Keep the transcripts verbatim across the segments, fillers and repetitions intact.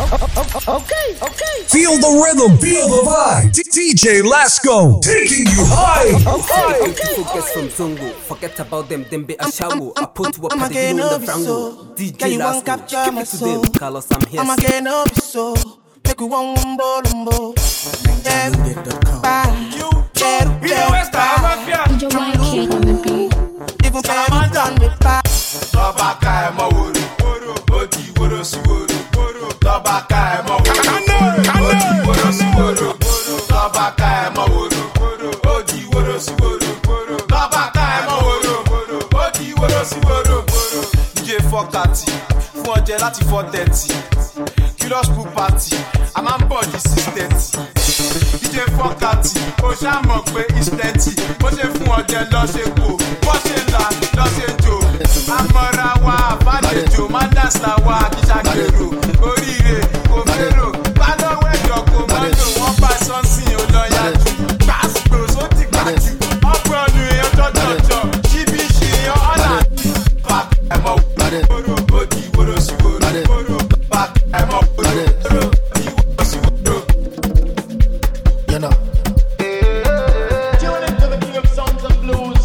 Okay, okay. Feel the rhythm, feel the vibe. D J Lasco taking you high. Okay, okay. Focus from Zongo. Forget about them, them be a shower. I put to a party in the frango. D J Lasco, give it to them. Carlos, I'm here. I'm again up so. Make we one wumbo lumbo. Yeah, bye. You, yeah, yeah. D J Y K on the beat. Even Paris done me back. Tabaka emo woro, woro, odi woro si woro, woro. Tabaka emo woro, odi woro si woro, woro. Tabaka emo woro, woro, odi woro si woro, woro. Tabaka emo woro, woro, odi woro si woro, woro. D J Fokati, fún ọjẹ láti four thirty. Killers pool party, a máa ń bọ̀ di six thirty. D J Fokati, ó ṣàmọ̀ pé it's plenty. Bó ṣe fún ọjẹ lọ ṣe kò, bó ṣe là lọ ṣe jò. Amọ̀ra wa àbálẹ̀jò, máa ń dàsà wa kíṣàkèrò. Oríire kò fèrò, bá lọ́wọ́ ẹ̀jọ̀ kò mọ́tò. Wọ́n bá sọ́nsìn olóyàjú. Gbàsgbò sódì gbàjú. Ọ̀pọ̀ ọ̀nù èèyàn jọjọjọ. Ṣíbí ṣe yan ọ̀là. Bá ẹ̀mọ́ wòrò, òdì wòrò sí wòrò. Bá ẹ̀mọ́ wòrò, òdì wòrò sí wòrò. You know. Tune into the king of songs and blues.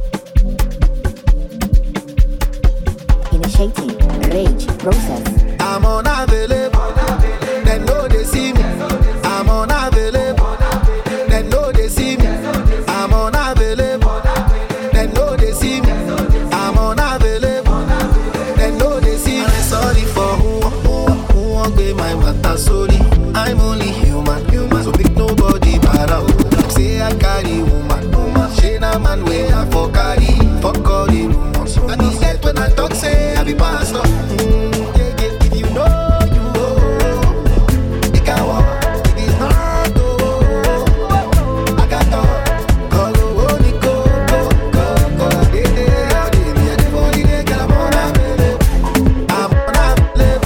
Initiating rage process. I'm unavailable. They know they see me. I'm unavailable. They know they see me. I'm unavailable. They know they see me. I'm unavailable. They know they see me. I'm sorry for who, who, who won't be my matter. Sorry, I'm only human, human. So make nobody bad out. Say I carry woman, woman. She na man way I for carry, for carry rumors. And he said when I talk, say I be pastor. Mm, yeah, yeah, if you know, you know. It can walk, it is not oh. I got talk, call the holy go, go, go, go. They, they, all day, me and the body, they get I'm on a live. I'm on a live.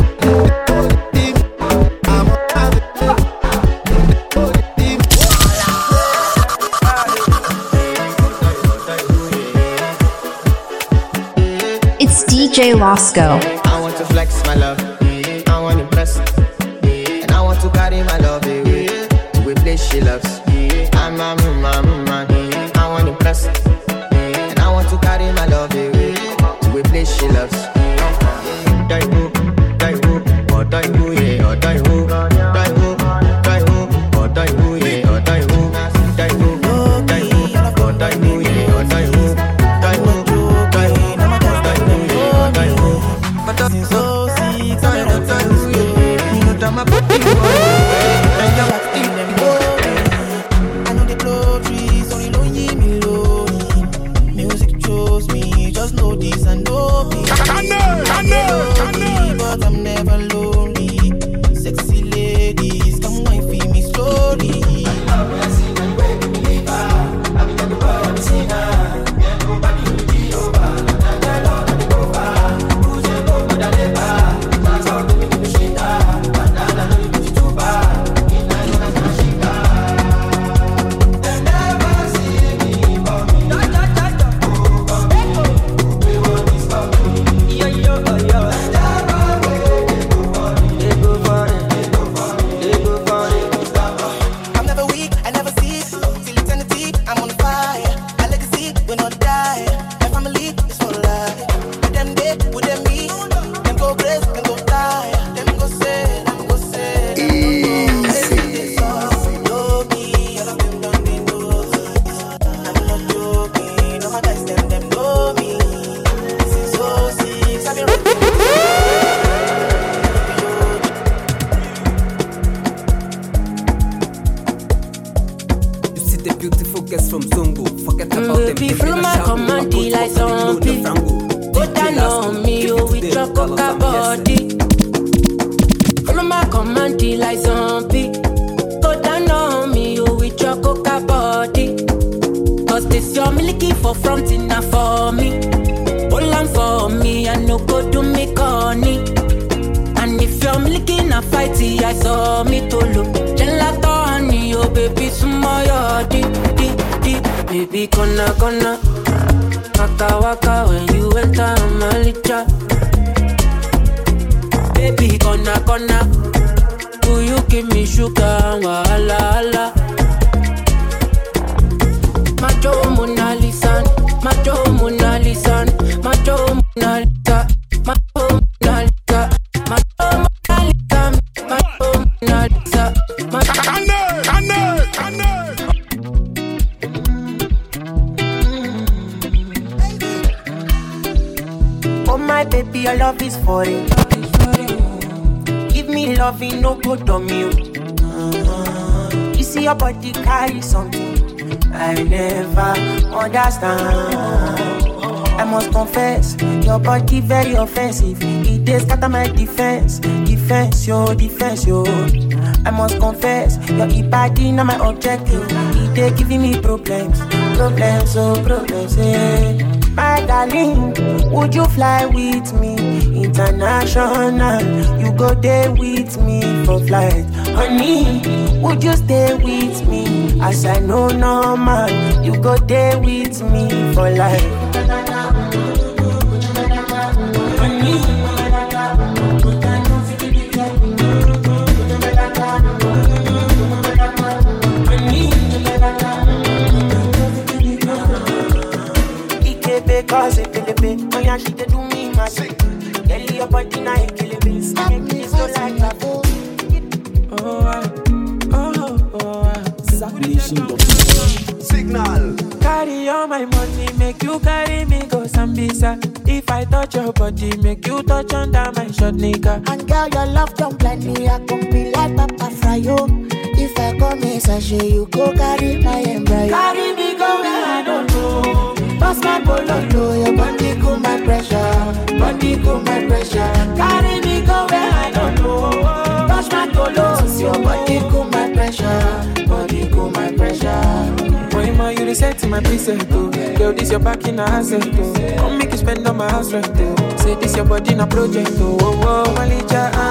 I'm on a live. It's D J Lasco. I want to flex my love, I want to impress, and I want to carry my love away to a place she loves. I'm a man, man, I want to impress, and I want to carry my love away to a place she loves. Die who, die who, or die who, yeah, or die who, die who, die who, or die who, yeah, or die who, die who, die who, or die who, yeah, or die who, die who, die who, die who. But I'm so sick, I don't know you. You know that my body and you're acting them boring. I know the blow trees, only know ye me lonely. Music chose me, just know this and know me. I'm lonely, but I'm never lonely. Sexy ladies, come wine for me slowly. I'm never weak, I never cease. Till eternity, I'm on fire. My legacy will not die. My family is for life. With them day, with them me. Them go grace, them go die. Them go say, them go say. Easy. Know me, all of them don't they know. I'm not joking. All my guys, them, them know me. This is so sick. I've been rocking. You see the beautiful girls from Zongo. Forget about them. Baby, follow my command, like zombie. Go down on me, oh, with your coca body. Follow my command, like zombie. Go down on me, oh, with your coca body. Cause this your milky for front enough for me. Hold on for me, I no go do me corny. And if you're milky na fighty, I saw me to look. Gelato honey, oh baby, sumo di di di. Baby, gonna gonna. Waka waka when you enter my licha. Baby, gonna, gonna. Will you give me sugar? Wala, wala. Macho Mona Lisa, Macho Mona Lisa, Macho Mona Lisa, Macho Mona Lisa, Macho Mona Lisa, Macho Mona Lisa, Macho Oh my baby, your love is for it. Give me loving, no good on you. You see your body carry something I never understand. I must confess, your body very offensive. It does scatter my defense, defense, yo, defense, yo. I must confess, your body not my objective. It dey giving me problems, problems, oh problems, eh. My darling, would you fly with me international? You go there with me for flight, honey. Would you stay with me as I know normal? You go there with me for life. Because it kill me, oh yeah, she dey do me magic. Girl, your body na it kill me, make me so like that. Oh, oh, oh, Signal. carry all my money, make you carry me go Sambisa. If I touch your body, make you touch under my short nigga. And girl, your love don't blind me, I can be like Papa Fryo. If I come in sachet, you go carry my embryo. Carry me go where I don't know. Pass my bololo, Your body cool my pressure, body cool my pressure. carry me go where I don't know. Touch my tolos, Your body cool my pressure, body cool my pressure. Boy, ma, you reset my preset, oh. Girl, this your back in a asset, oh. Come make you spend on my house rent, oh. Say this your body in a project, oh. Oh, oh, Malija, ah,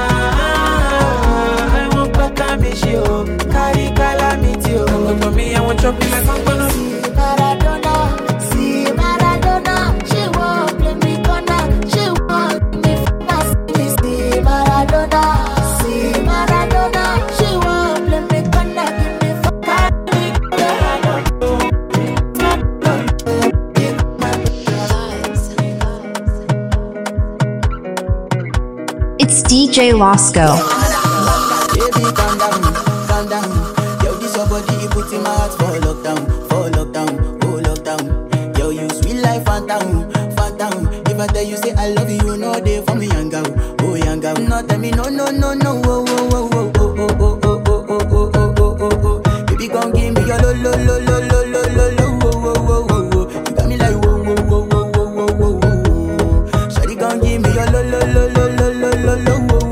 ah, I want back a miss you, carry calamity, oh. Come for me, I want chop you like I'm gonna. Maradona, see Maradona, she won't play me corner, she won't give me finesse. See Maradona, see Maradona, she won't play me corner, give me It's D J Lasco. Baby, calm down, calm down. Yo, this your body, you put in my heart for lockdown, for lockdown, oh lockdown. Yo, you sweet life, phantom, phantom. If I tell you say I love you, you know they for me, young girl, oh young girl. No, tell me no, no, no, no, oh, oh, oh, oh, oh, oh, oh, oh, oh, oh, oh, oh, oh, oh. Baby, come give me your lo, lo, lo, lo, lo, lo, lo, lo, oh, oh, oh, oh, oh. You got me like whoa, whoa, whoa, whoa, whoa, whoa, whoa, whoa. Shawty, come give me your lo, lo, lo, lo, lo, lo, lo, lo.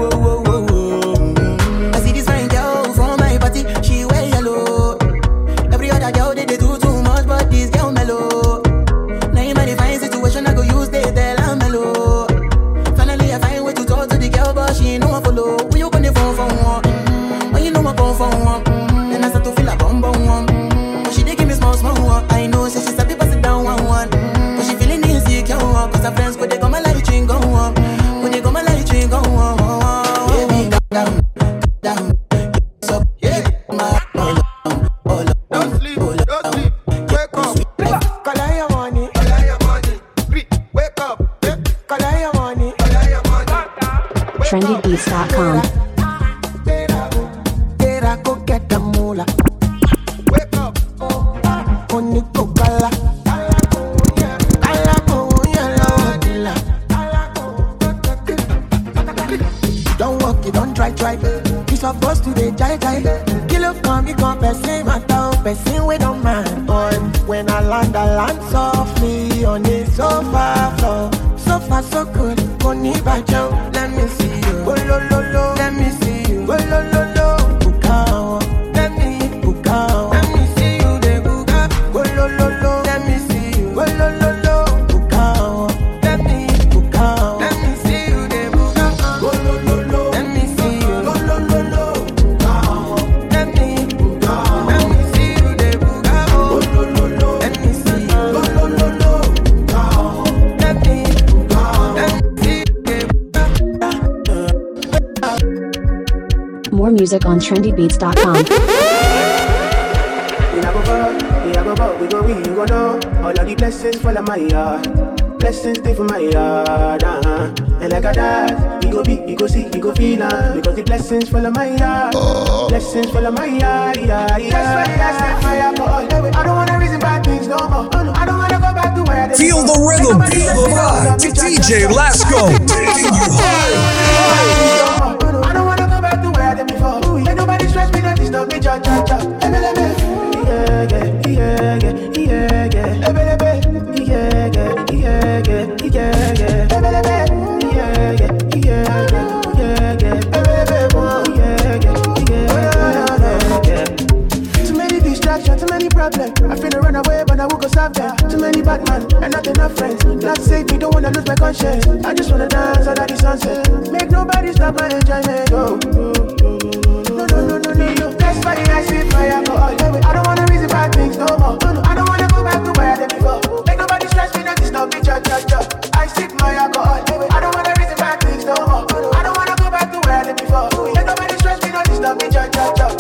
trendy beats dot com. Don't walk, you don't try, try. You supposed to be jai jai. Kill up, come, you come, person, my town, person, we don't mind. But when I land, I land softly on the sofa floor. So far, so good. Koni bajo, let me see you. Go lo lo lo, let me see you. Go lo lo lo, bukao, let me bukao. Let me see you, de buka. Go lo lo lo, let me see you. Go lo lo lo, bukao, let me bukao. Let me see you, de buka. Go lo lo lo, let me see you. Go lo lo lo, bukao, let me bukao. Let me see you, de buka. Go lo lo lo, let me see you. Go lo lo lo, bukao, let me bukao. Let me see you, de buka. More music on trendy beats dot com. We a go far, we a go far, we go win, you go know. All of the blessings fall on my yard, blessings stay for my yard, uh-huh. And like a dad, we go be, we go see, we go feel, uh, because the blessings fall on my yard, uh. blessings fall on my yard, yeah, yeah. That's why I set fire for all the way. I don't wanna reason bad things no more. Oh, no, I don't wanna go back to where they feel the rhythm, feel the vibe. D J Lasco taking you high. I don't wanna go back to where I did before. Ain't nobody stress me, not disturb me, cha cha cha. Yeah, yeah, yeah, yeah, yeah, yeah. Yeah, yeah, yeah, yeah, yeah, yeah. Too many distractions, too many problems. I feel to run away, but I won't go solve them. Too many bad men and not enough friends. Not save me, don't wanna lose my conscience. I just wanna dance under the sunset. Make nobody stop my enjoyment. Oh, oh, oh. No, no, no, no, no, no. That's why I see fire go all the way. I don't wanna reason bad things no more. No, no, I don't wanna go back to where I did before. Make nobody stress me, not disturb me, cha cha cha. I sip my alcohol. I don't wanna reason bad things no more. No, no, I don't wanna go back to where I did before. Make nobody stress me, not disturb me, cha cha cha.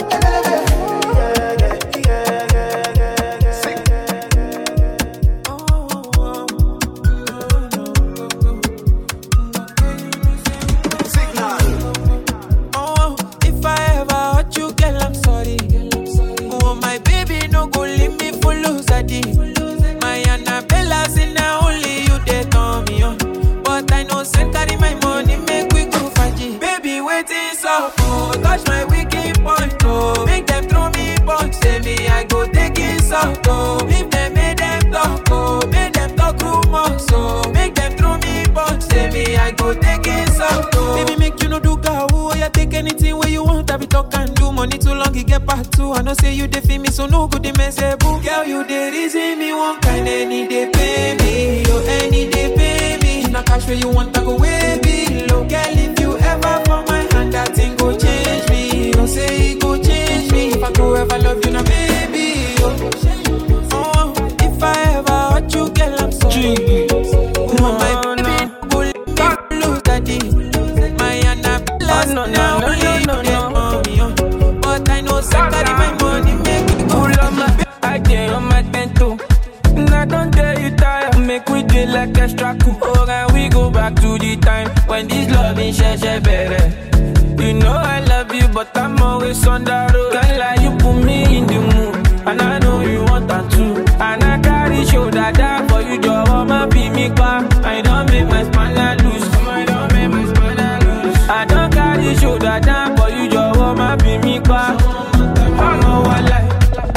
Touch my wicked point, oh. Make them throw me punch, say me I go take it out, oh. If them make them talk, oh. Make them talk rumors, oh. Make them throw me punch, say me I go take it out, oh. Baby, make you no do gawu, oh. You take anything where you want, I be talk and do. Money too long, you get part two. I know say you dey feel me, so no good, they mess a boo. Girl, you dey reason me one kind, any day pay me, oh. Any day pay me. If not cash where you want, I go way below. Girl, if you ever for my hand, that thing go change me. Don't say it go change me. If I go ever love you, now baby. Oh, oh if I ever hurt you, girl, I'm sorry. Oh, my baby, go lose daddy. My Annabella, no, no, no, no, no, no. But I know somebody my money make it go. Pull on my I get on my bento. And I don't tell you tired. Make we do like extra cool. Oh, and we go back to the time when this love is share share better. You know I love you, but I'm always on the road. Can't lie, you put me in the mood, and I know you want that too. And I carry shoulder down for you, Joe. I'ma be me back. I don't make my spine loose. I don't make my spine loose. I don't carry shoulder down for you, Joe. I'ma be me back. I know I like.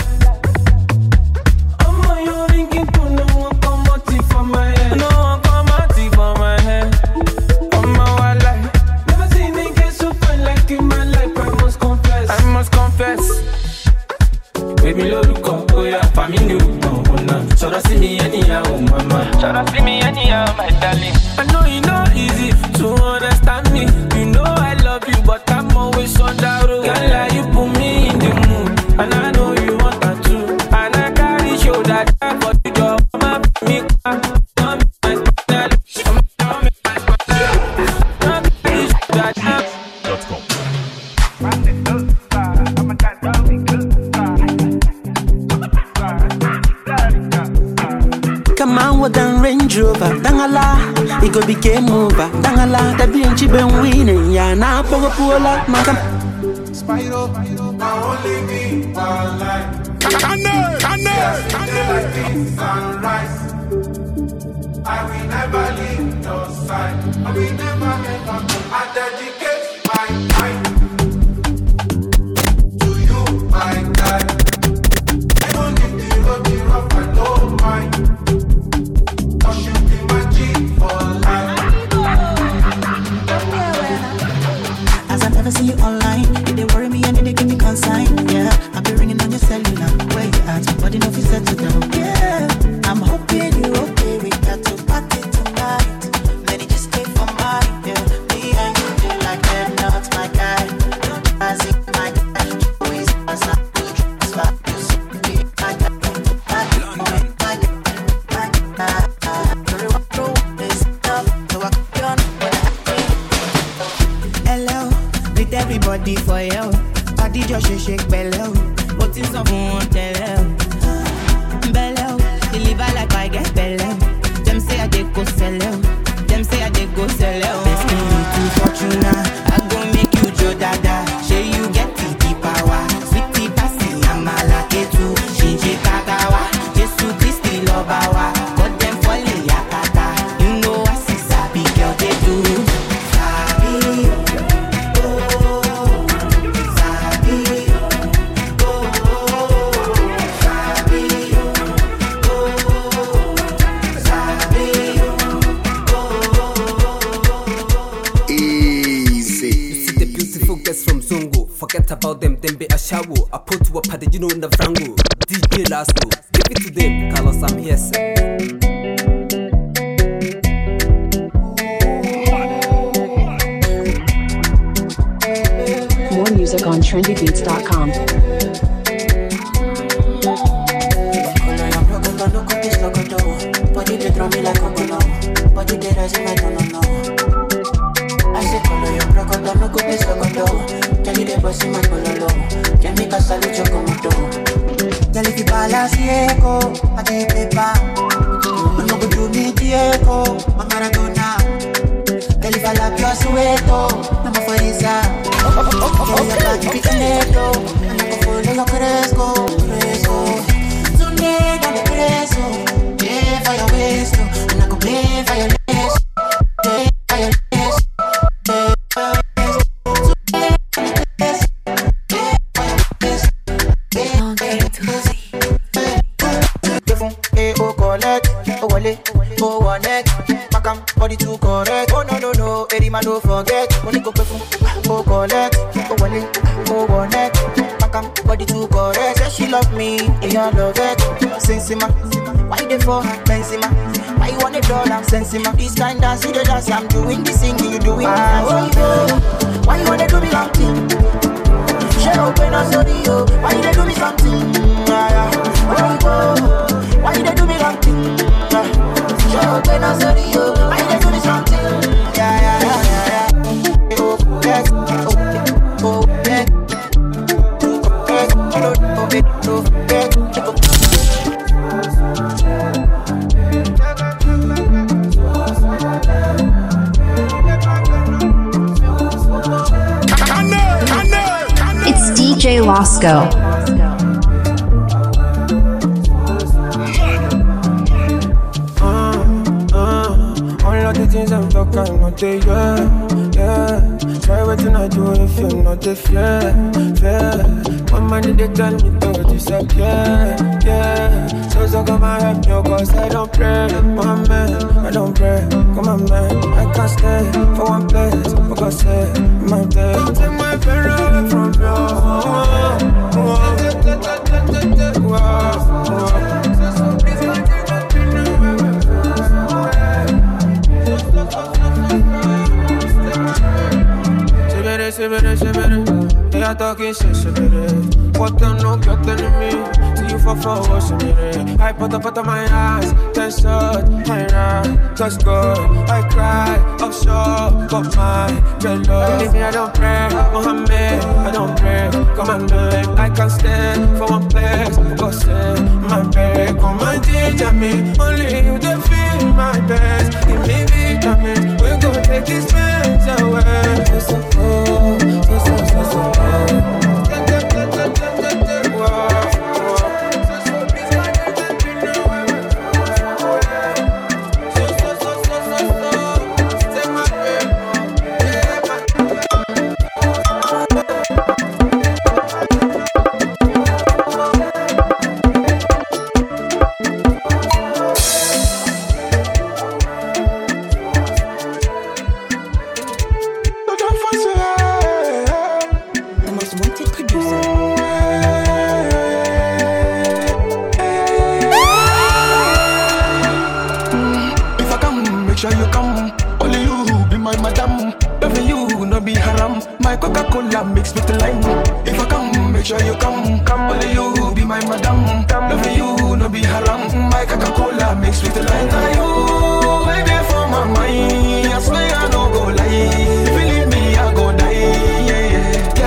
Baby, look up, oh yeah, family, oh no. So don't see me anyhow, mama. So don't see me anyhow, my darling. I know you know easy to understand me. You know I love you, but I'm always on the road. Can't lie, you put me in the mood, and I know you want that too. And I carry show that time for you, job. I'm me, I'm my spinal. I'm my spinal. Dot com. Come on with a Range Rover, Dangala, it could be game over. Dangala, the being cheap and winning, ya now, Pogo Pula, Macam. Spyro, I only be one life. Cannon, cannon, cannon. Sunrise. I will never leave your side. I will never, ever. I dedicate my time to you, my guy. Even if the road be rough, I don't mind. Cause you be my G for life. As I never see you online, it they worry me and they give me consign. Yeah, I've been ringing on your cellular. Where you at? Body no fit settle down. Yeah, I'm hoping you okay. We got to party tonight. Many just stay for mine. Yeah, me and you do like they're not my guy. I see my guy. Always pass out to transfer. You see me, my guy. My guy, my guy, my guy. Very well, bro. This stuff, so I can when I hello, with everybody. body for you. Body just shake shake belly. What is up on tell belly? Deliver like I get belly. Them say I dey go sell out. Them say I dey go sell out. Best me to Fortuna. I go make you Joe Dada. Say you get the deep power. Sweetie passy, I'm a lucky too. Shinji Kagawa. Jesus Christi Lobawa. Got them falling yakata. You know I see sabi girl they do. Sabi, oh, sabi, oh, sabi, oh, sabi. Easy. You see the beautiful girls from Zongo. Forget about them, them be a shower. I put to a party, you know, in the Frango. D J Lasco, give it to them, Carlos, I'm here, sir. More music on trendy beats dot com. Body they throw me like a bolo. Body they rise in my no no no. I say color your crocodile no go place logo. Tell you they boss in my cololo. Can make a salute your comodo. Tell if you balance echo, I take paper. I'm not go do me Diego, my Maradona. Tell if I lap your sueto, I'm a farisa. Tell you about the picneto, I'm not go follow your cresco, cresco. Tonight I'm the cresco. Play for your waist, and I go play for your legs. Play for your legs, play for your legs. Play for your legs, play for your legs. Hey, oh, collect, oh, wallet, oh, one neck, Macam, body too correct. Oh, no, no, no, Eddie, man, don't forget. Only go perfume, oh, collect, oh, wallet, oh, one neck, Macam, body too correct. Say she love me, and you love it. Sensima. Why they for Benzema? Why you want a dollar? Sensima. This kind dance, you the dance. I'm doing this thing, you doing that. Why you wanna do me something? Share open us audio. Why you they do me something? Why you they do me something? Share open us audio. Why you they do me something? Yeah, yeah, yeah, yeah. Oh, yes, oh, oh, yes. Oh, yes, oh, oh, yes. It's D J Lasco. Uh, uh, all of the things I'm talking, not the yeah, yeah. Try what I do if you're not the fair, fair. One money they tell me to disappear, yeah. So so come and help me, cause I don't pray, my man, I don't pray. Come on man, I can't stay for one place, because say my day. Don't take my pain away from you. Sebere, sebere, sebere. They are talking shit, sebere. What the no got enemy? See you for for what's in it. I put up out of my eyes, ten shot, I ran, just good. I cry, offshore, got my jello. Believe me, I don't pray, Mohammed, I don't pray. Come on, man, I can't stand for one place. Go say my bed, come and teach me. Only you can feel my best. Give me vitamins, we gon' take these pains away. So so cool, so so so so cool. Coca-Cola mixed with lime. If I come, make sure you come. Come, only you be my madam. Loving you, no be haram. My Coca-Cola mixed with lime. Now you, I there for my mind. I swear I no go lie. If you leave me, I go die. Yeah, yeah.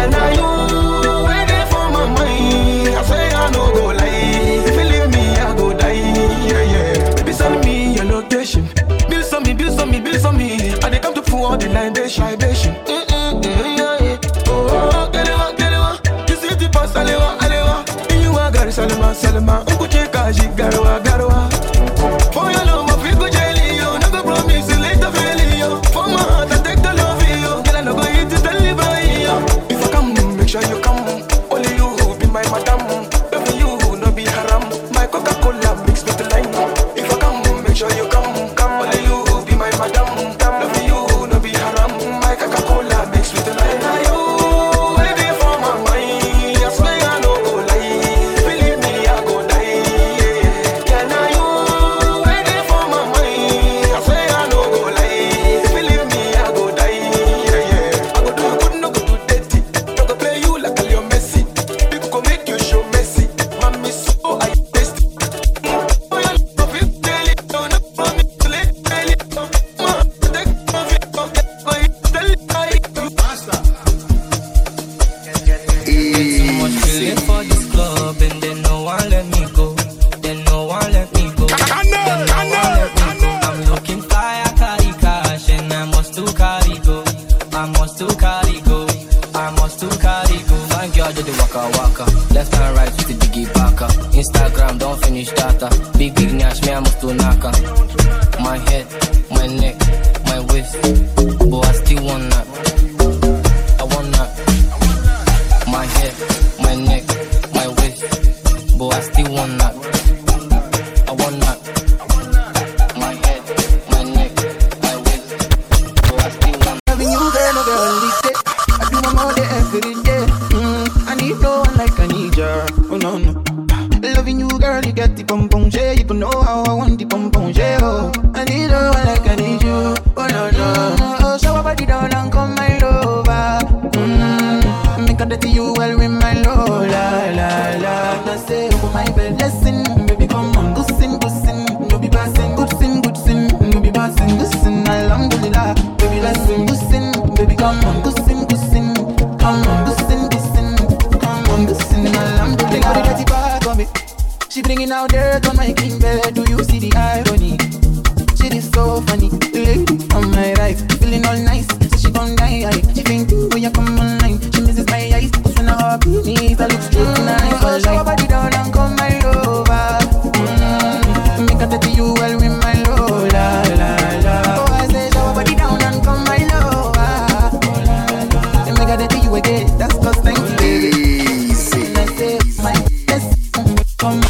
Salma, Uncle Cheka, she garwa, garwa. For your love, I feel good jelly, yo. No go promise you later, fail yo. For my heart, I take the love, yo. Girl, I no go eat it, deliver, yo. If I come, make sure you come. Only you be my madam. Baby, you no be haram. My Coca-Cola mixed with the lime. If I come, make sure you come. Come, only you be my madam. Baby, you no be haram. My Coca-Cola mixed with the lime. Now you, baby, for my mind. I swear I no go lie. Believe me, I go die. Yeah, now you, baby, for my mind. I swear I no go lie. Believe me, I go die. Yeah, yeah. I go do good, no go do dirty. No go play you like a Leo Messi. People go make you show Messi. Mommy, so I taste. Oh, yeah, love it daily. Don't know from me to let daily. Ma, take off it, go get go eat daily. Master. Too much feeling for this club, and then no one let me go. Then no one let me go. Then no one let me go. I'm looking fly, I carry cash, and I must to carry go. I must to carry go. I must to carry go. Thank God do the waka waka. Left and right with the diggy baka. Instagram don't finish data. Big big nash, me I must to naka. My head, my neck, my waist. But I still want that. I want that. My head, my neck, my waist. But I still want that. I want that. My head, my neck, my waist. But I still want that. Loving you, girl, no girl, we say I do my more day every day. Mm, I need no one like I need ya. Oh no no. Loving you, girl, you get the pom pom jay. You know how I want the pom pom jay. Oh, I need no one like I need you. Oh no no. Oh, show a body down and come my lover. Mm, make a dirty you well with my low la la la. I say oh my blessing, baby come on, good sin, good sin, no be passing, good sin, good sin, no be passing, good sin. Alhamdulillah, baby let's sing, good sin, baby come on, good sin, good sin, come on, good sin, good sin, come on, good sin. Alhamdulillah. They got the dirty back on me. She bringing out dirt on my king bed. Do you see the irony? She is so funny. The lady on my right, feeling all nice. So she gon' die. She fainting when you come online. She misses my eyes. Cause when I hop in it, I look straight in her eyes. So show her body down and come my over. Mm-hmm. Make her dirty you well with my low la la la. Oh, I say show her body down and come my lower. And make her dirty you again. That's cause thank you, baby. And I say my best come.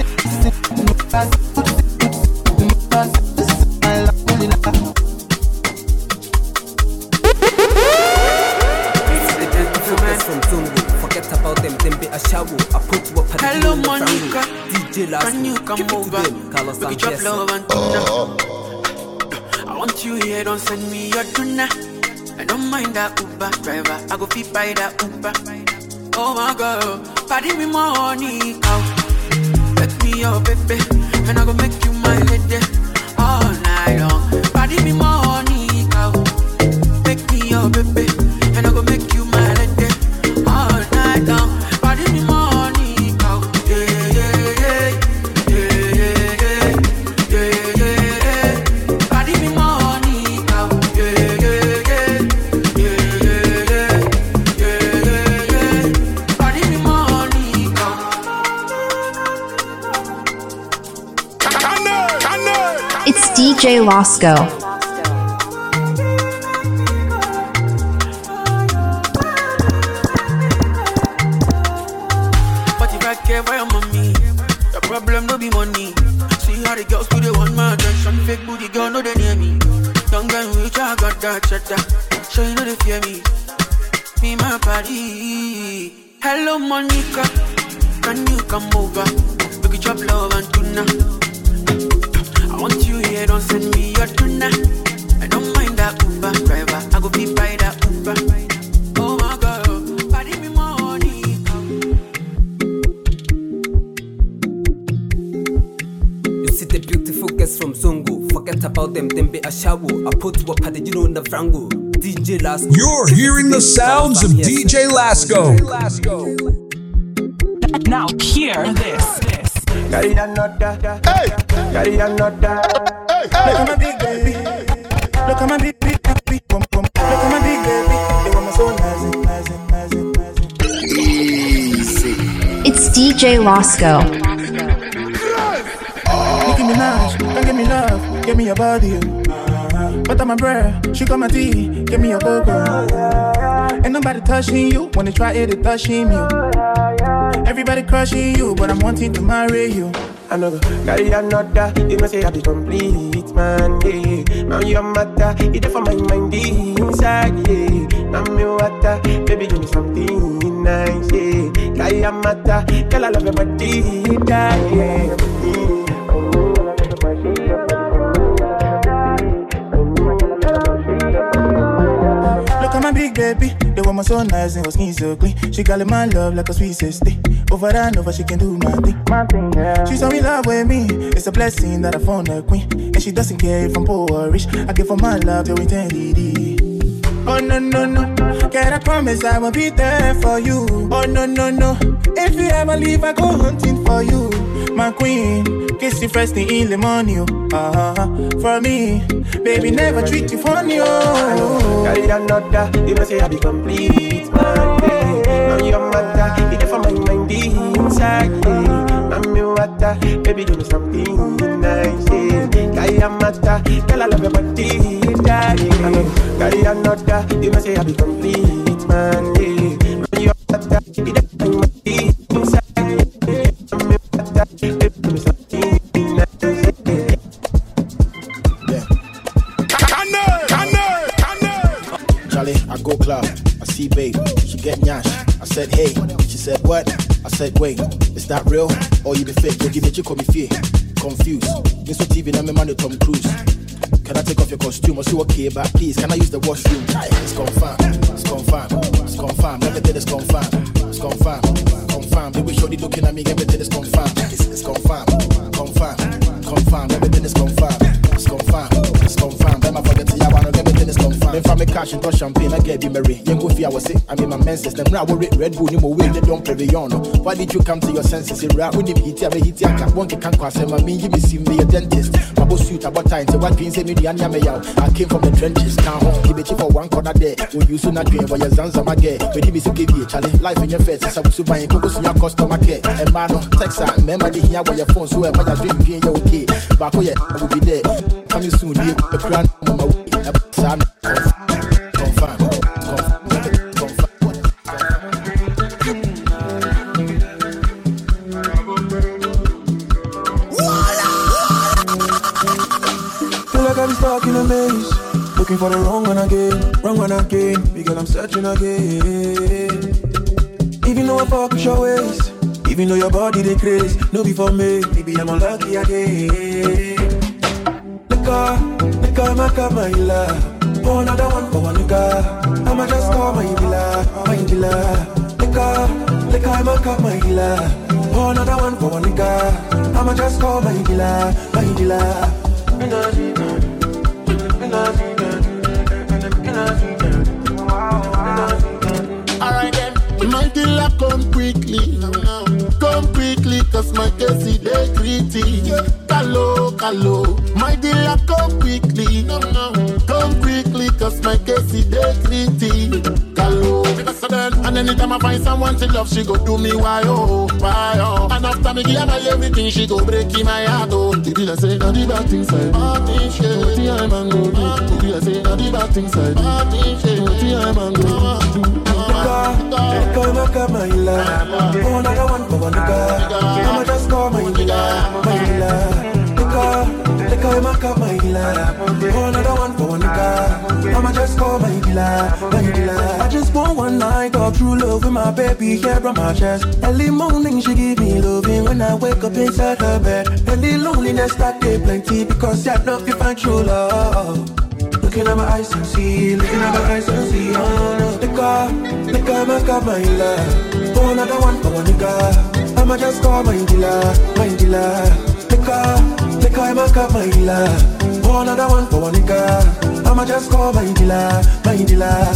Hello Monica, can you come over? We can drop love and tuna. I want you here, don't send me your tuna. I don't mind that Uber driver, I go fit by that Uber. Oh my girl, party me money, cow. Let me your baby, and I go make you my lady all night long. Party me money, cow. Make me your baby, and I go make you my lady all night long. Party me money, cow. Yeah, yeah, yeah, yeah, yeah, yeah, yeah, yeah. Party me money, cow. Yeah, yeah, yeah, yeah, yeah, yeah, yeah, yeah. Party me money, cow. It's D J Lasco. Care for your mommy. The problem no be money. See how the girls do they want my attention. Fake booty girl no they near me. Young and rich I got that cheddar. So you know they fear me. Me my party. Hello Monica, can you come over? We can chop love and tuna. I want you here, don't send me your tuna. I don't mind that Uber driver. I go be by that Uber. Oh my girl, party me money. See the beautiful girls from Zongo. Forget about them, then be a shower. I put you up at the you know in the Frango. D J Lasco. You're hearing the sounds of D J Lasco. Now hear this. Carry another, hey, carry another, hey, look at my big baby, look at my big big big bum bum, look at my big baby, they want my so nice, nice, nice, nice. It's D J Lasco. give me your body. Uh-huh. But I'm a breath, she got my tea, give me your cocoa. Ain't nobody touching you, when they try it, they touching you. Everybody crushing you, but I'm wanting to marry you. I know go carry another, you know say I be complete, man, yeah. Now your matter, it for my mind inside, yeah. Now me water, baby give me something nice, yeah. Carry a matter, girl I love your body, yeah. Look at my big baby, the woman so nice and her skin so clean. She got my love like a sweet sister. Over and over, she can do my thing. My thing yeah. She's so in love with me. It's a blessing that I found a queen. And she doesn't care if I'm poor or rich. I give her my love till eternity. Oh no, no, no. Can I promise I will be there for you? Oh no, no, no. If you ever leave, I go hunting for you. My queen, kiss you first thing in the morning. Uh-huh. For me, baby, never treat you funny. Oh. Carry another, you know say I be complete, man. Now your matter, it for my mind inside, yeah. Now me water, baby give me something nice, yeah. Carry a matter, girl I love your body, yeah. Carry another, you know say I be complete, man, yeah. Now your matter, it for my mind inside, yeah. Now me water, baby give me something nice, yeah. Charlie, I go club, I see babe, she get nyash. I said hey, she said what? I said wait, is that real? Or you be fake? You give me chick or me fear? Confused. This T V, now me man Tom Cruise. Can I take off your costume or see okay? But please, can I use the washroom? It's confirmed, it's confirmed, it's confirmed. Everything is confirmed, it's confirmed, confirmed. Baby, shorty looking at me, everything is confirmed. It's, it's confirmed, confirmed, confirmed. Everything is confirmed, it's confirmed, it's confirmed. Then I forget to you, everything is confirmed. If I'm a cash and touch champagne, I get be merry. You go fear, I was sick. I mean my menses. Them now worry Red Bull, you more way they don't play on. Why did you come to your senses? You rap when you hit ya, hit ya. Can't want to can't cross him. I mean, you be see me a dentist. My boss suit about time. So what can say me the anya me out? I came from the trenches. Can't home. Give it for one corner there. When you soon not dream for your zanza my gay. When you be so give you Charlie life in your face. I was so buying cookies in your customer care. And man, text her. Remember the here where your phone so where I dream being you okay. But oh yeah, I will be there. Coming soon. You a grand on my way. Sam. Stuck in a maze, looking for the wrong one again, wrong one again, because I'm searching again. Even though I fuck with your ways, even though your body they craze, no be for me, maybe I'm unlucky again. Nigga, nigga, my car, my love, pour another one for one nigga, I'ma just call my dealer, my dealer. Nigga, nigga, my car, my love, pour another one for one nigga, I'ma just call my dealer, my dealer. Alright then, my dealer come quickly, come quickly, cause my case is day gritty. Hello, hello, my dealer come quickly, come quickly, cause my case is day gritty. Hello, and anytime I find someone to love, she go do me why oh, why oh. And after me give her everything, she go break in my heart oh. The dealer say, now the bad things I do, what the I'm and go do. The dealer say, now the bad things I do, what the I'm and go do. Nigga, nigga, my love, oh another one for one nigga, I'ma just call my dealer, my dealer. Nigga, nigga, my love, oh another one for one nigga, I'ma just call my dealer, my dealer. I just want one night of true love with my baby here from my chest. Early morning she give me loving when I wake up inside her bed. And the loneliness that they plenty because I love you find true love. Looking at my eyes and see, looking at my eyes and see, oh no. Nigga, nigga, my God, my love, oh another one for one nigga, I'ma just call my dealer, my dealer. Nigga, nigga, my God, my love, oh another one for one nigga, I'ma just call my dealer, my dealer.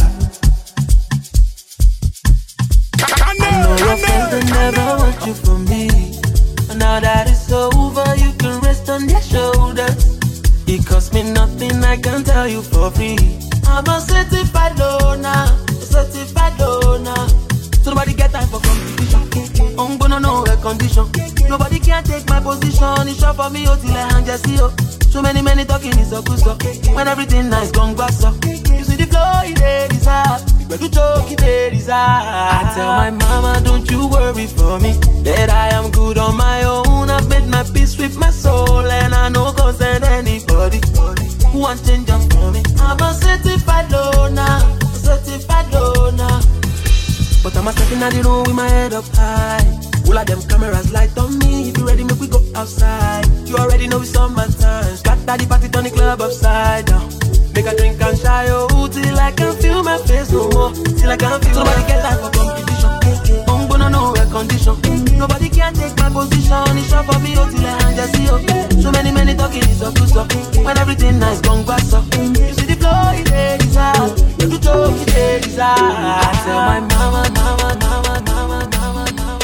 I know your friends that never want you for me, but now that it's over, you can rest on their shoulders. It costs me nothing, I can tell you for free. I'm a certified loner, a certified loner. So nobody get time for competition. I'm gonna know the condition. Nobody can take my position. It's short for me, oh, till I hang just see, oh. So many, many talking is so good, so when everything nice, gone back, so you see the flow, it is hard. But you joke, it is hard. I tell my mama, don't you worry for me, that I am good on my own. I've made my peace with my soul, and I know concern anybody who wants change up for me. I'm a certified loner, a certified loner. But I'm a stepping out the room with my head up high. All of them cameras light on me. If you ready, make we go outside. You already know it's summertime. Scatter the party, turn the club upside down. Make a drink and shy, oh, till I can feel my face no more. Till I can feel somebody get time for competition. I'm gonna know air condition. Nobody can take my position. It's short for me, oh, till I just see, oh. So many, many talking is up to stop. When everything nice, gone back, so you see the flow, it is out. You joke, it is out. I tell my mama, mama, mama, mama, mama, mama.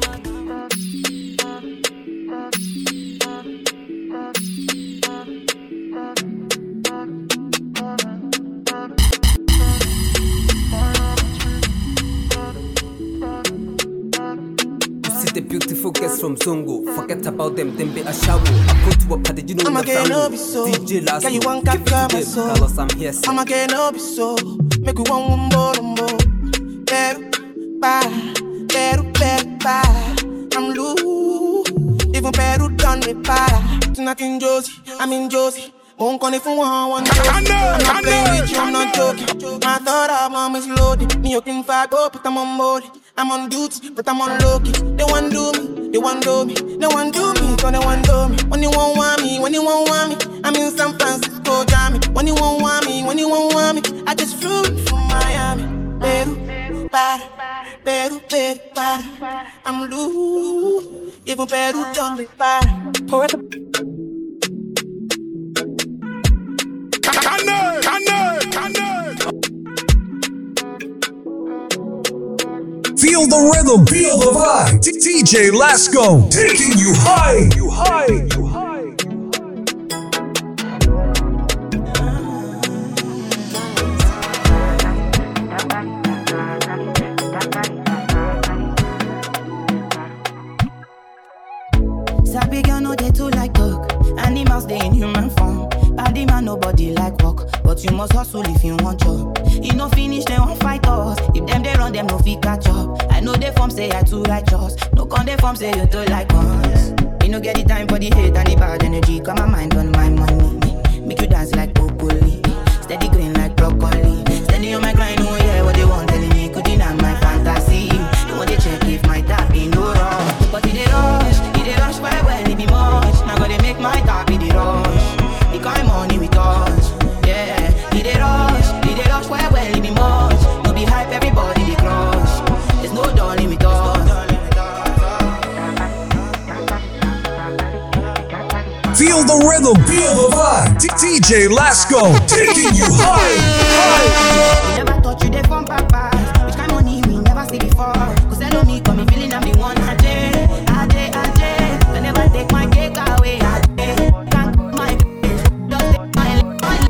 The beautiful girls from Zongo, forget about them, then be a shower. I go to a party, you know I'm the again, family. no be so. D J Last Can you want give it capture to my them. soul? Carlos, I'm here. I'm again, no be so. Make we one one more, one more. Better, bye. Better, better, bye. I'm loose. Even better done me para. Tonight in Josie, I'm in Josie. Won't call it for one, one Josie. I'm not playing with you, I'm not joking. My thought of mom is loaded. Me, you can fight up, but I'm on board. I'm on duty, but I'm on low-key. They want do me, they want do me. They want do me, so they want do me. When you won't want me, when you won't want me, I'm in San Francisco, Jammy. When you won't want me, when you won't want me, I just flew from Miami. Peru, para, Peru, Peru, para. I'm loose, even Peru, don't be para. Pour it. Canne, canne, canne. Feel the rhythm, feel the vibe. D J Lasco, taking you high, you high, you high. Sabi girl no dey too like talk. Animals dey in human form. Body man nobody like walk, but you must hustle if you want job. You no finish, they won't fight us. If them they run, them no fit catch up. I know they form say I too righteous. No con they form say you too like us. You no get the time for the hate and the bad energy. Got my mind on my money. Make you dance like broccoli. Steady green like broccoli. Steady on my grind, oh yeah, what they want telling me. Could deny my fantasy. They want to check if my tap be no wrong. But it they rush, it they rush well, well, it be much. Now gotta make my tap be the rush. The kind money we touch, yeah. It they rush, it they rush well, well, it be much. No be hype, everybody they crush. There's no darling with us. Feel the rhythm, feel the vibe. D J Lasco, taking you high, high. We never thought you dey from papa. Which kind money we never see before. Cause hello me, come me feeling I'm the one. Ajay, Ajay, Ajay. I never take my cake away. Ajay, can't my face. Just take my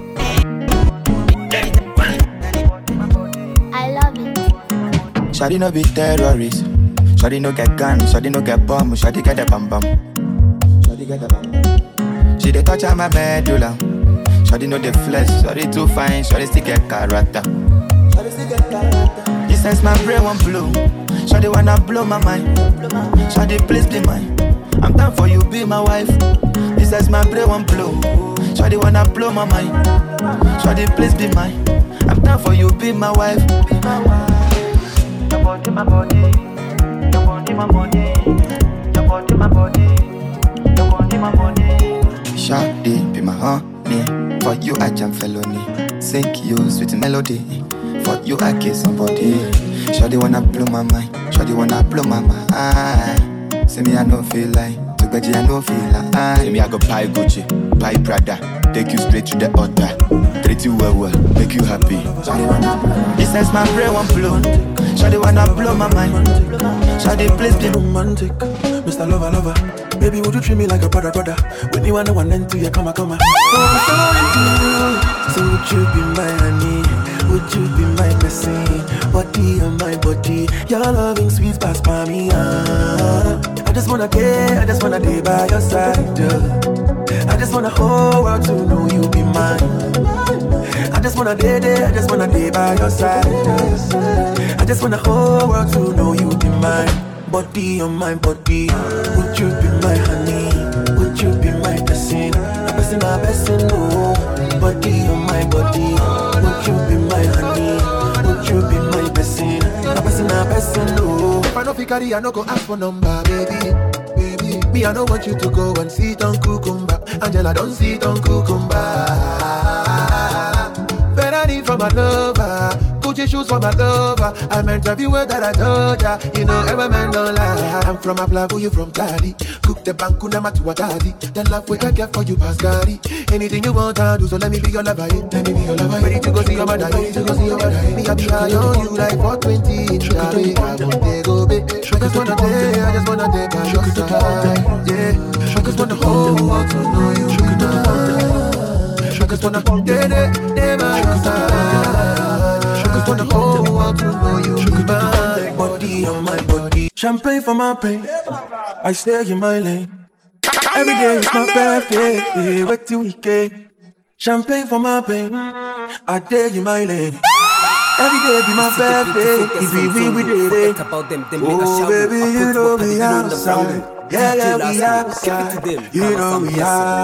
I love it. Shawty no be terrorist. Shawty no get gun. Shawty no get bomb. Shawty get the bam bam. Shawty get the bam bam. She dey touch on my medulla. Shawty know the flesh. Shawty too fine. Shawty still get character. Shawty still get character. This sense my brain won't blow. Shawty wanna blow my mind. Shawty please be mine. I'm down for you, be my wife. This sense my brain won't blow. Shawty wanna blow my mind. Shawty please be mine. I'm down for you, be my wife. Be my wife. Your body, my body. Your body, my body. Your body, my body. Your body, my body. Shawty, be my honey. For you I jam felony. Sink you sweet melody. For you I kiss somebody. Shawty wanna blow my mind. Shawty wanna blow my mind. See me I no feel like. Togaji I no feel like. See me I go buy Gucci, buy Prada. Take you straight to the altar. Treat you well well, make you happy. This sense my brain won't blow. Shawty wanna blow my mind. Shawty please be romantic, Mister Lover Lover. Baby, would you treat me like a brother, brother? When you wanna one and two, you come a come a. Oh, I'm so into you. So would you be my honey? Would you be my blessing? Body on my body. Your loving sweet past by me. Uh. I just wanna get, I just wanna be by your side. Uh. I just want the whole world to know you be mine. I just wanna day day, I just wanna day by your side. I just want the whole world to know you be mine. Body on my body, would you be my honey? Would you be my blessing? A blessing, a blessing, no. Body on my body, would you be my honey? Would you be my blessing? A blessing, a blessing, no. If I don't figure it, I no go ask for number, baby. Baby, me I don't want you to go and sit on cucumber. Angela, don't sit on cucumber. Ferrari for my lover, Gucci shoes for my lover. I meant every word that I told ya. You know every man don't lie. I'm from a Blago, you from Cali. Cook the banku nama to a daddy. The love we can get for you, Pascari. Anything you want, I'll do. So let me be your lover. Let me be your lover. Ready to go see your mother. Ready to go see your mother. Me I be high on you like four twenty. Daddy, I won't take go big. I just wanna take, I just wanna take by your side. Yeah, I just wanna hold on to know you. I just wanna hold day day day by your side. I just wanna hold on to know you. My body on my body. Champagne for my pain. I stay in my lane. Every day is my birthday. Wait till weekend. Champagne for my pain. I stay in my lane. Every day be my birthday. If we we we did it. Oh baby, you know we outside. Yeah, yeah, we outside. You know we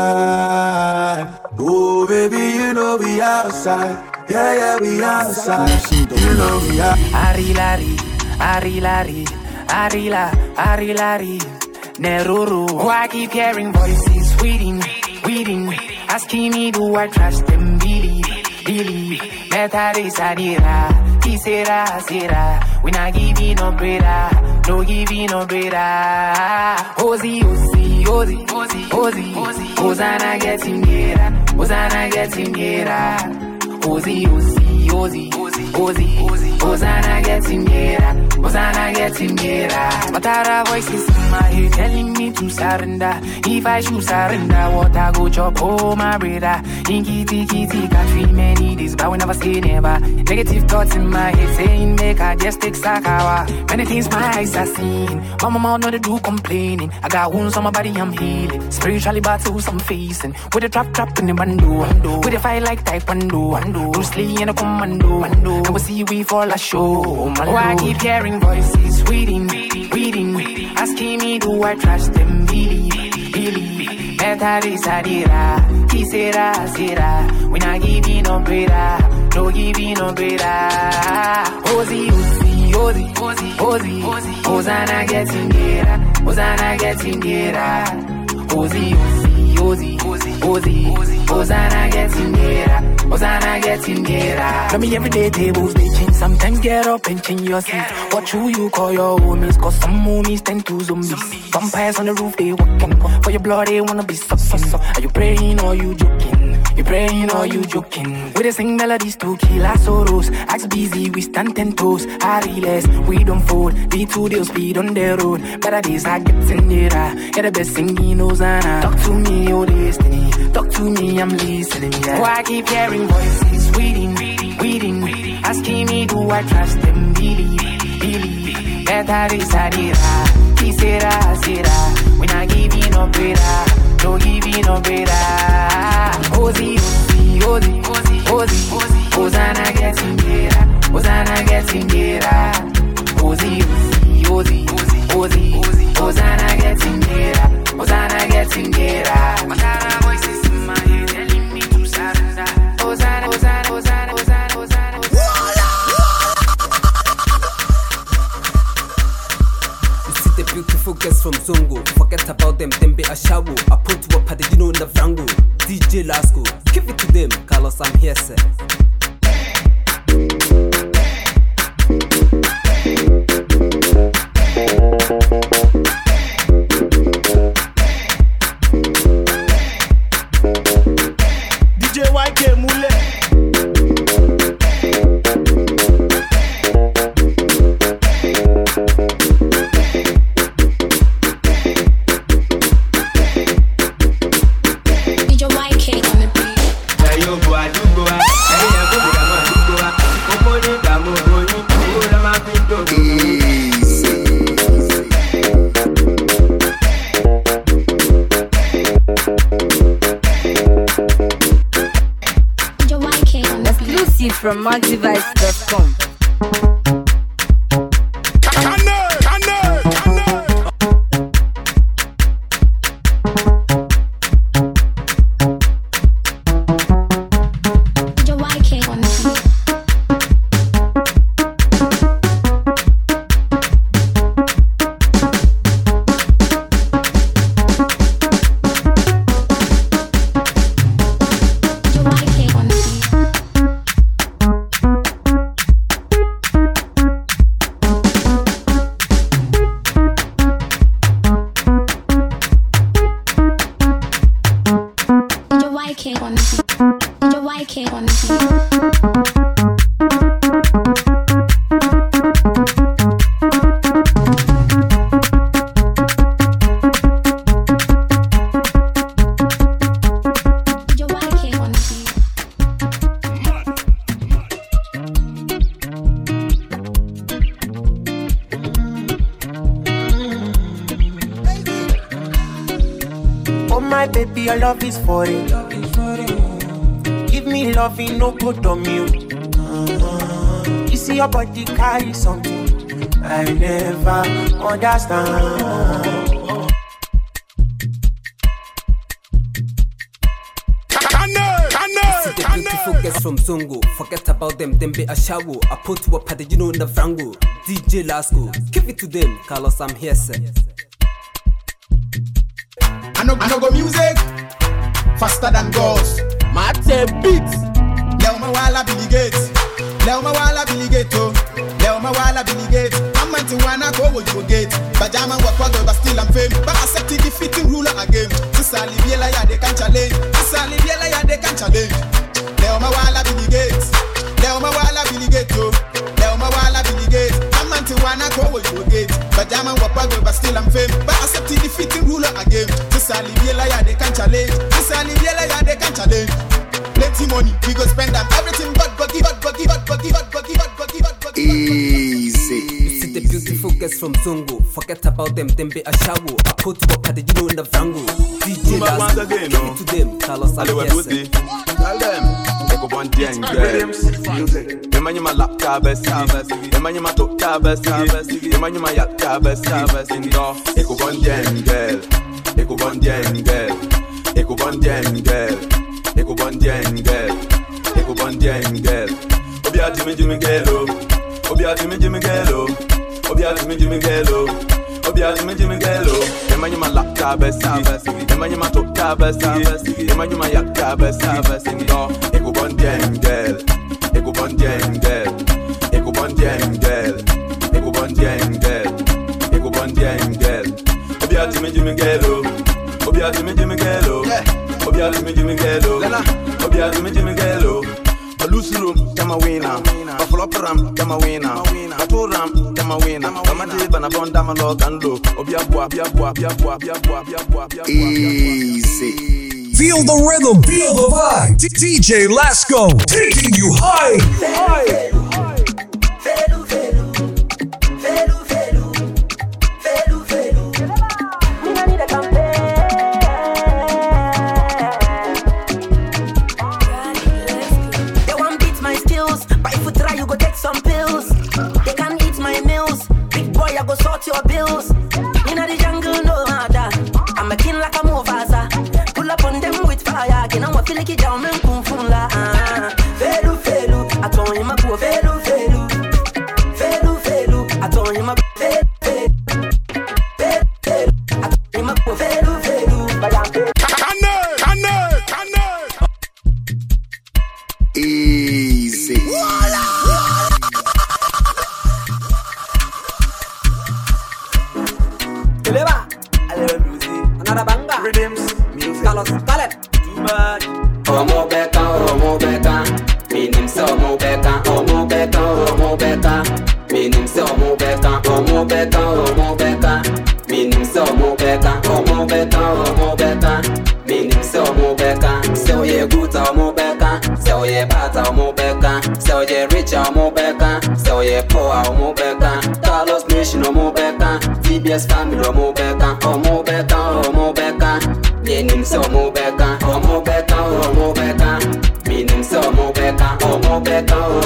outside. Oh baby, you know we outside. Yeah, yeah, we outside. You know we outside. Ari lari, ari lari, ari la, ari lari. Neruru. Oh, I keep hearing voices, weeding, weeding, asking me do I trust them, really, really. Metade sadira, he sera, sera. We not giving no breda, no giving no breda. Ozi, ozi, ozi, ozi, ozi, Hosanna getting nearer, Hosanna getting nearer. Ozi, ozi, ozi, ozi, Hosanna getting nearer, Hosanna getting nearer. But our voices in my head telling me to surrender. If I should surrender, what I go chop, oh my brother. Inky, tiki, tiki, got three many days, but we never say never. Negative thoughts in my head saying make I just take Sakawa. Many things my eyes are seeing, but my mouth know they do complaining. I got wounds on my body, I'm healing. Spiritually battles I'm facing. With a trap trap in the bando, with a fight like Taekwondo. Bruce Lee and a commando, and we see we fall a show. Oh, I keep hearing voices, weeding, weeding, asking me do I trust them, really, really. Metade sadira, he sera, sera. We not giving no breda, no giving no breda. Ozi, ozi, ozi, ozi, ozi, Hosanna getting nearer, Hosanna getting nearer. Ozi, ozi, ozi, ozi, Hosanna getting nearer, Hosanna getting nearer. Tell me every day tables they change. Sometimes get up and change your seat. What you you call your homies? Cause some homies tend to zombies. Vampires on the roof they walking. For your blood they wanna be sucking. Are you praying or you joking? You praying or you joking? We dey sing melodies to kill our sorrows. Axe busy, we stand ten toes. Hurry less, we don't fold. D two they'll speed on the road. Better days I get in there. Get the best singing Hosanna. Talk to me, oh destiny. Talk to me, I'm listening. Yeah. Oh, I keep hearing voices, weeding, weeding, asking me do I trust them, really, really. Better days I did. He said, I said, we not giving no breda, no giving no breda. Ozi, ozi, ozi, ozi, ozi, Hosanna getting nearer, Hosanna getting nearer. Ozi, ozi, ozi, ozi, Hosanna getting nearer, Hosanna getting nearer. But our voices in my head telling me to surrender. Hosanna, Hosanna, Hosanna, Hosanna, Hosanna, Hosanna. You see the beautiful girls from Zongo. Forget about them, them be a shower. I put to a party, you know, in the Vrango. D J Lasco, give it to them, Carlos, I'm here, sir. D J Y K Mule. D J Y K on the beat. from maxi vibes dot com. Your love is for it. Give me loving, no good on mute. You see your body carry something I never understand. The beautiful girls from Zongo. Forget about them, them be a shower. I put to a party, you know, in the Frango. D J Lasco, give it to them. Carlos, I'm here, sir. I know, I know go music faster than girls. Mate beats. Leo ma wala Billy Gates. Leo ma wala Billy Gates. Leo ma wala Billy Gates. I'm meant to wanna go with your gate. Bajama work for but still I'm fame. But accepting defeating ruler again. Sisali biela ya they can challenge. Sisali biela ya they can challenge. Leo ma wala Billy Gates. Leo ma wala Billy Gates. Leo ma wala Billy Gates. I'm meant to wanna go with your gate. Bajama work for but still I'm fame. But accepting defeating ruler again. Sisali biela ya they can challenge. Sisali biela ya they can challenge. Plenty money, we go spend them. Everything but go give, but go give, but go give, but go give, but go give, but go give. Easy. You see the beautiful girls from Zongo. Forget about them, them be a shower. I put to a party, you know, in the Frango. D J Lasco, give it to them. Carlos, I'm here, sir. Tell them, they go one gang, girl. Them and you my laptop, best. Them and you my top, best. Them and you my yacht, best. They go one gang, girl. They go one gang, girl. They go one gang, girl. They go one gang, girl. They go one gang, girl. Obia Jimmy Jimmy girl. Obia Jimmy Jimmy girl. Obia Jimmy Jimmy girl. Obia Jimmy Jimmy girl. Them and you my laptop, best. Them and you my top, best. Them and you my yacht, best. They go one gang, girl. They go one gang, girl. They go one gang, girl. They go one gang, girl. They go one gang, girl. Obia Jimmy Jimmy girl. Obia Jimmy Jimmy girl. Obia Jimmy Jimmy girl. Obia Jimmy Jimmy girl. Balusuru, kama wina. Buffalo Pram, kama wina. Aturam, kama wina. Kama tiba na bonda malo kanlo. Obia bua, bia bua, bia bua, bia bua, bia bua, bia bua. Easy. Feel the rhythm, feel the vibe. D J Lasco, taking you high. High. Sort your bills. In the jungle, no other. I'm a king like a Mufasa. Pull up on them with fire. Can I feel like it down and kung fu la. Felu, felu. I told him I go felu, felu. Felu, felu. I told him I go felu, felu. Felu, I told him I go felu, felu. But I'm felu. Canne, canne, canne. Easy. Voila. Another banger. Rhythms, music. Carlos, call it. Too bad. Omo beka, omo beka. Minim se omo beka, omo beka, omo beka. Minim se omo beka, omo beka, omo beka. Minim se omo beka, omo beka, omo beka. Minim se omo beka. Se oye guta omo beka. Se oye bata omo beka. Se oye rich omo beka. Se oye poor omo beka. Carlos Nation omo beka. T B S family omo beka, omo beka, omo beka. Minim se omo beka, omo beka, omo beka. Minim se omo beka, omo beka,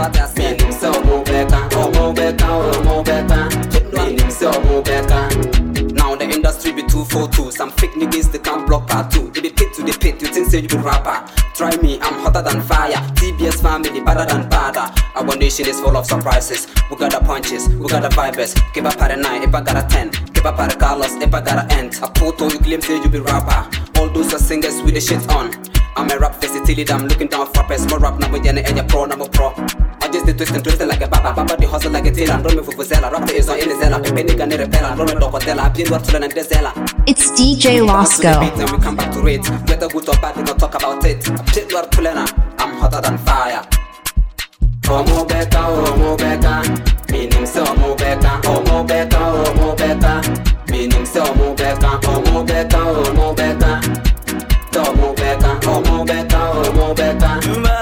Meaning so mo beka, oh mo beka, oh mo beka. Meaning so mo beka. Now the industry be two for two. Some fake niggas they can't block part two. They be pit to the pit, you think say you be rapper. Try me, I'm hotter than fire. T B S family, better than bada. Our nation is full of surprises. We got the punches, we got the vibes. Keep up at a nine if I got a ten. Keep up at a Carlos if I got a end. A photo you claim say you be rapper. All those are singers with the shit on. I'm a rap facility, I'm looking down for rappers. More rap now with Jenny and your pro, I'm a pro. I just did twist and twist like a baba. Baba the hustle like a tail and run me for Fuzella. Rap is on in the Zella. Pepe nigga near a bella. Run me dog hotel. I've been working and Zella. It's D J Lasco. Then we come back to it. Whether good or bad, we don't talk about it. Shit, you are pulling I'm hotter than fire. Oh mo beka, oh mo beka. Meaning so mo beka, oh mo beka, oh mo beka. Meaning so mo beka, oh mo beka, oh mo beka. Oh mo beka, oh mo beka, oh mo beka.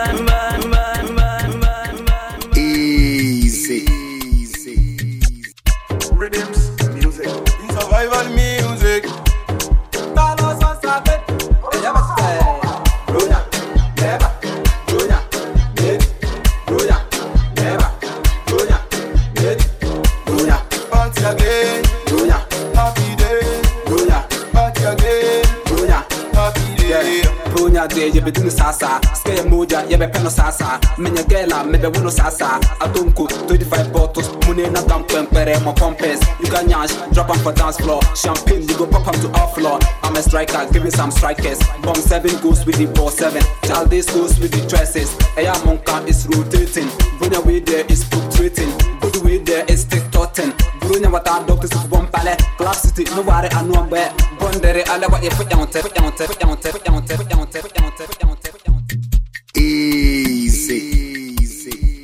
Easy, easy. Rhythms, music, survival music. Talos on Sabbath. Never stay. Ruya, never. Ruya, net. Ruya, never. Ruya, net. Ruya, party again. Ruya, happy day. Ruya, party again. Ruya, happy day. Punya day, you be doing sasa. Scare moja, you be pen sasa. Menya gela, maybe uno sasa. Atunku, twenty-five bottles. Money na damp pere, my pompes. You can yash, drop on for dance floor. Champagne, you go pop up to our floor. I'm a striker, give me some strikers. Bomb seven goes with the ball seven. Child this goes with the dresses. Eya monka is rotating. Bunya way there is fluctuating. Good way there is tick-totting. Bunya what our doctors is one palette. Club city, no worry, I know where. Bondere, I like what you put down, put down, put down, put down, put down, put down, put down, put down, put down. Easy, easy.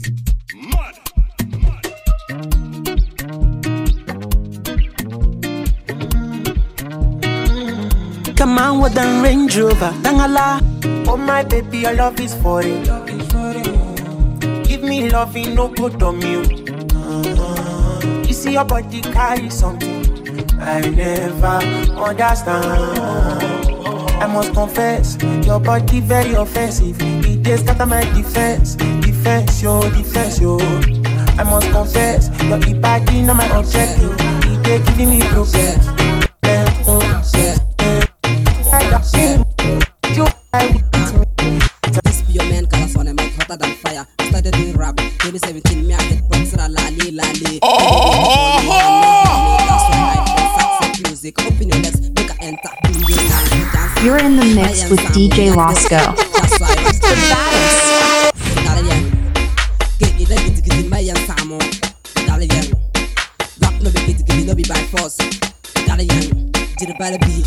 Come on with the Range Rover, Tangala. Oh my baby, your love is for it. Give me loving, no good on you. You see your body carry something I never understand. I must confess, your body very offensive. It is got my defense, defense, yo, defense, yo. I must confess, your body not my objective. It is giving me progress. This be your man, California, Mike hotter than fire. Started doing rap, twenty seventeen, me I get box, lali, lali. That's why I play sax music. Open your legs, make a enter. You're in the mix with D J Lasco. The baddest. Rap no be get, no be by force. Did it better be